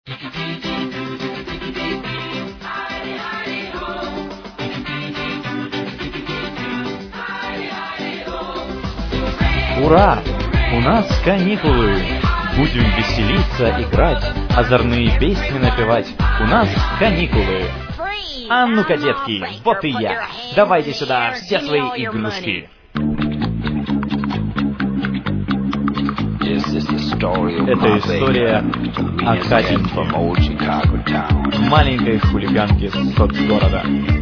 Ура! У нас каникулы! Будем веселиться, играть, озорные песни напевать. У нас каникулы! А ну-ка, детки, вот и я. Давайте сюда все свои игрушки. Это история о Катеньке, маленькой хулиганке с соцгорода.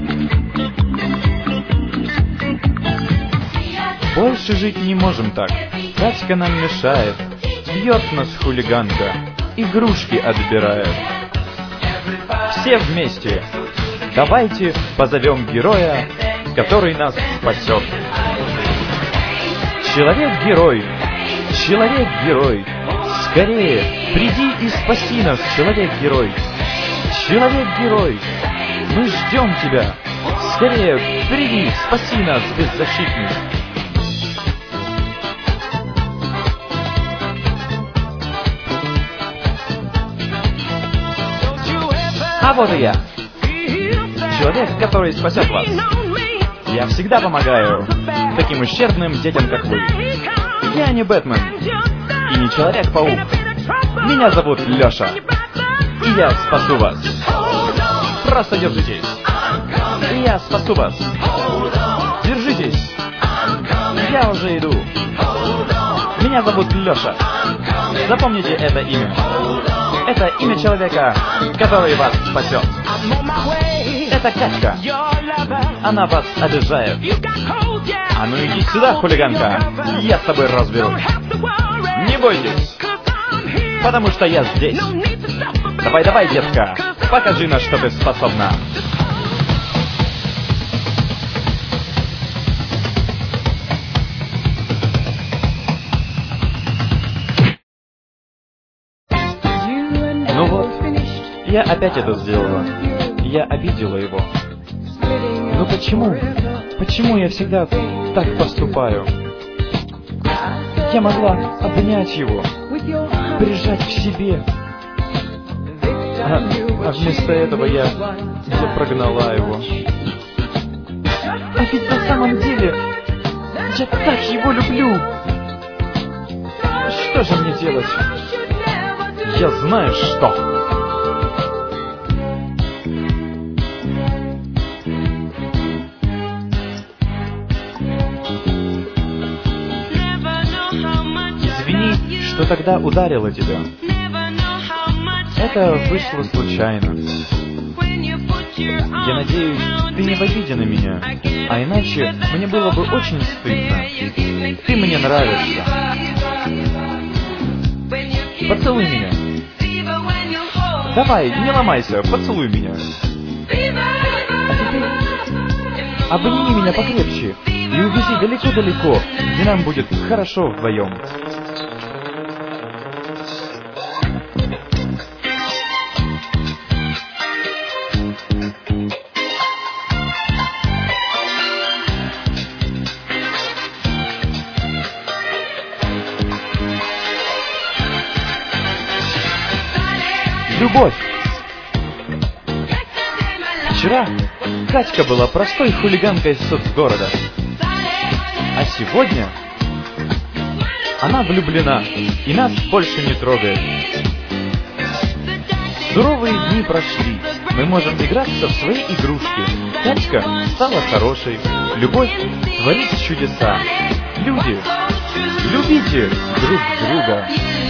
Больше жить не можем так. Катька нам мешает. Бьет нас хулиганка. Игрушки отбирает. Все вместе. Давайте позовем героя, который нас спасет. Человек-герой. Человек-герой. Скорее, приди и спаси нас, человек-герой. Человек-герой. Мы ждем тебя. Скорее, приди, спаси нас, беззащитных. А вот и я. Человек, который спасет вас. Я всегда помогаю таким ущербным детям, как вы. Я не Бэтмен и не Человек-паук. Меня зовут Лёша. И я спасу вас. Просто держитесь. И я спасу вас. Держитесь. Я уже иду. Меня зовут Лёша. Запомните это имя. Это имя человека, который вас спасет. Это Катька. Она вас обижает. А ну иди сюда, хулиганка. Я с тобой разберусь. Не бойтесь, потому что я здесь. Давай, детка, покажи, на что ты способна. Ну вот, я опять это сделала. Я обидела его. Но почему? Почему я всегда так поступаю? Я могла обнять его, прижать к себе. А вместо этого я прогнала его. А ведь на самом деле я так его люблю. Что же мне делать? Я знаю что. Извини, что тогда ударила тебя. Это вышло случайно. Я надеюсь, ты не в обиде на меня, а иначе мне было бы очень стыдно. Ты мне нравишься. Поцелуй меня. Давай, не ломайся, поцелуй меня. А теперь обними меня покрепче и увези далеко-далеко, где нам будет хорошо вдвоем. Любовь. Вчера Катька была простой хулиганкой из соцгорода. А сегодня она влюблена и нас больше не трогает. Суровые дни прошли. Мы можем играться в свои игрушки. Катька стала хорошей. Любовь творит чудеса. Люди, любите друг друга.